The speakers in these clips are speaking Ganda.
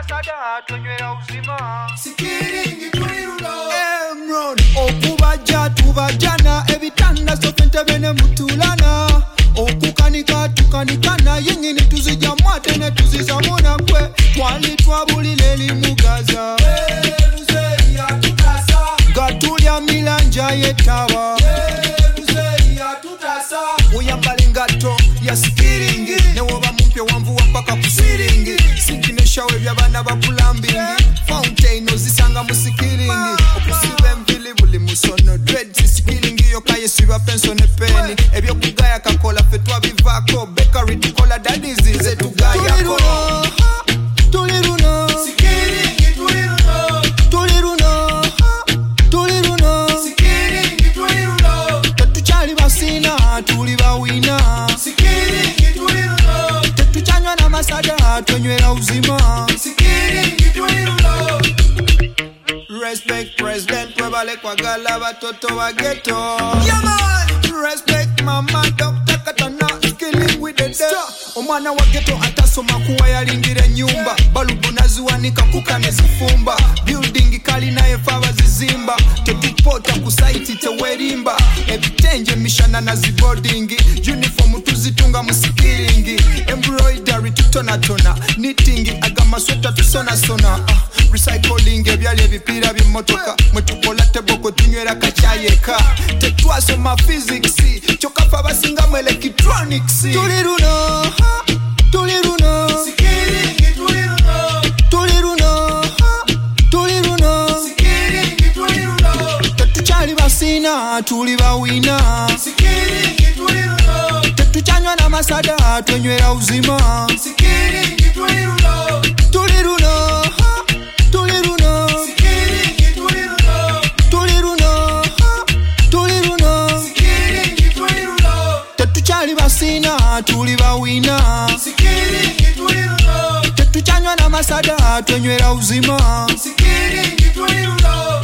masada twenywera uzima sikiringi tuliruno Emron okubaja tubajana ebitanda sofente bene mutulana okukanika tukanikana yenyini tuzija mwate ne tuzizamuna kwe twali twabulile elimugaza muzeyi atutasa gatulya milanja yetaba muzeyi atutasa uyambala engatto ya sikiringi newoba mumpya wanvuwa mpaka kusiringi sinkineshawe by'abaana bakulambingi fountain ozisanga mu sikiringi okusiba envili buli musono dreads sikiringi yokka yesiba penso ne peni ebyokugaya kakola ffe twabivaako bakery tukola dadizi ze tugayako tuliruno sikiringi tuliruno tuliruno tuliruno sikiringi tuliruno tetukyali basina tuli bawina sikiringi tuliruno tetukyanywa n'amasada twenywera uzima sikiringi tuliruno respect president webale kwagala batoto ba ghetto respect mama Dr. Katana skilling with the death omwana wa ghetto atasoma kuwa yalingira nyumba balubu naziwanika kuka nezifumba building kali naye faba zizimba tetupota ku site tewerimba ebitenje mishana na ziboarding uniform tuzitunga musikiringi embroidery tutonatona knitting agamasweta tusonasona recycling ebyali ebipira by'emmotoka mwetukola teboko tunywera kakyayeka tetwasoma physics kyokafa basingamu electronics tuliruno tuliruno sikiringi tuliruno tuliruno tuliruno sikiringi tuliruno tetukyali basina tuli bawina sikiringi tuliruno tetukyanywa n'amasada twenywera uzima sikiringi tuliruno tuliruno tuliruno sikiringi tuliruno tuliruno tuliruno sikiringi tuliruno tetukyali basina tuli bawina sikiringi tuliruno tetukyanywa n'amasada twenywera uzima sikiringi tuliruno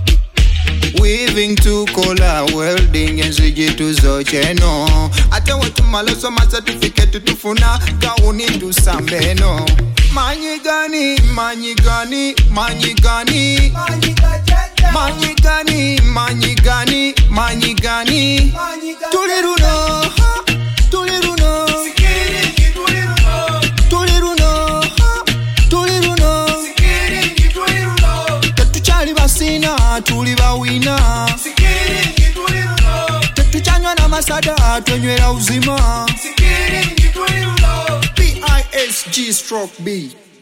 weaving tukola welding enzijitu zocheno ate wetumala soma certificate tufuna gauni tusambeno manyigani manyigani manyigani manyigani manyigani manyigani tuliruno tuliruno sikiringi tuliruno tuliruno tuliruno sikiringi tuliruno tetukyali basina tuli bawina sikiringi tuliruno tetukyanywa n'amasada twenywera uzima sikiringi tuliruno PISG stroke B